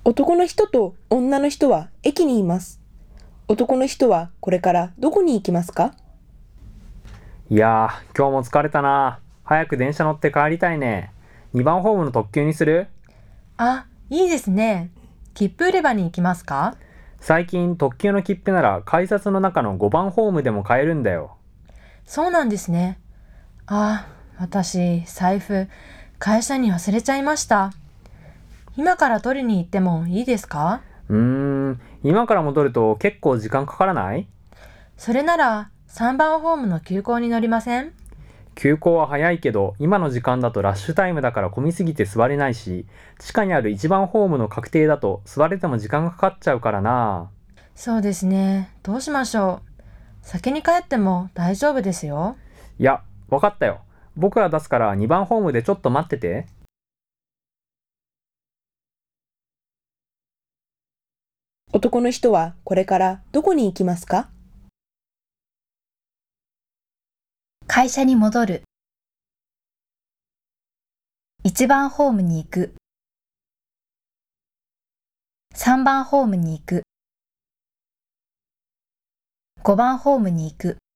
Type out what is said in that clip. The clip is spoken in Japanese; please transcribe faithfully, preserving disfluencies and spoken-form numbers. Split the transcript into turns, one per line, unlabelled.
男の人と女の人は駅にいます。男の人はこれからどこに行きますか？
いやー、今日も疲れたな。早く電車乗って帰りたいね。にばんホームの特急にする？
あ、いいですね。切符売り場に行きますか？
最近特急の切符なら改札の中のごばんホームでも買えるんだよ。
そうなんですね。あ、私、財布、会社に忘れちゃいました。今から取りに行ってもいいですか？
うーん、今から戻ると結構時間かからない？
それならさんばんホームの急行に乗りません？
急行は早いけど、今の時間だとラッシュタイムだから混みすぎて座れないし、地下にあるいちばんホームの確定だと座れても時間がかかっちゃうからな。
そうですね。どうしましょう。先に帰っても大丈夫ですよ。
いや、わかったよ。僕が出すからにばんホームでちょっと待ってて。
男の人はこれからどこに行きますか？
会社に戻る。いちばんホームに行く。さんばんホームに行く。ごばんホームに行く。